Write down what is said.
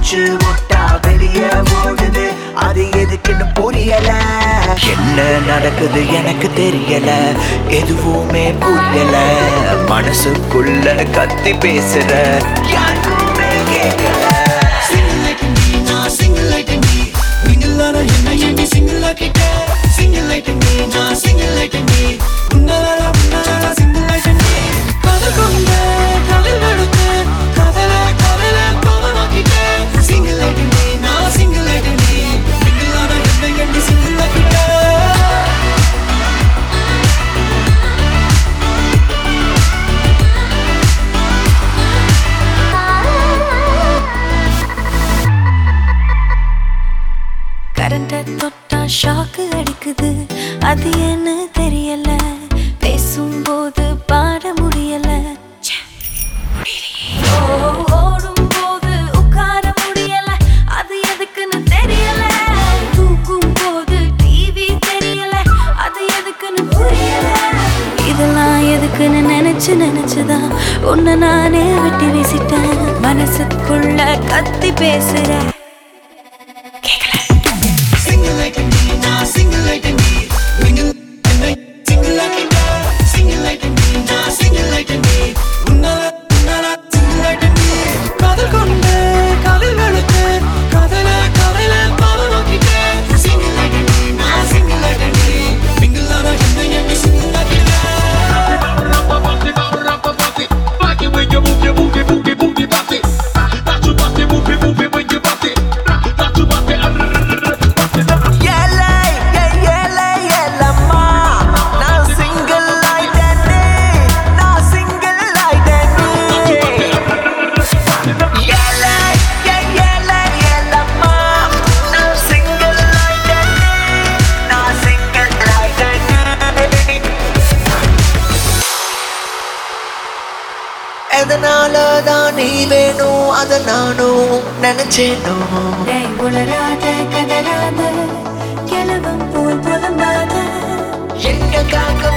மூச்சு முட்டா வெளியே ஓடுது, அது எதுக்குன்னு புரியல. என்ன நடக்குது எனக்கு தெரியல, எதுவுமே புரியல. மனசுக்குள்ள கத்தி பேசுற யாருமே கேட்கல. கரண்ட தொட்டா ஷாக்கு அடிக்குது, அது என்ன தெரியல. பேசும்போது பாட முடியல, ஓடும் போது உட்கார முடியல, அது எதுக்குன்னு தெரியல. தூக்கும் போது டிவி தெரியல, அது எதுக்குன்னு புரியல. இதெல்லாம் எதுக்குன்னு நினைச்சுதான் உன்னை நானே வெட்டி வீசிட்டேன். மனசுக்குள்ள கத்தி பேசுற எதனாலதான் நீ வேணும், அத நானும் நினைச்சேனும். உளராத கதராத கிழவம் போல் புலம்பாத எங்க காக்க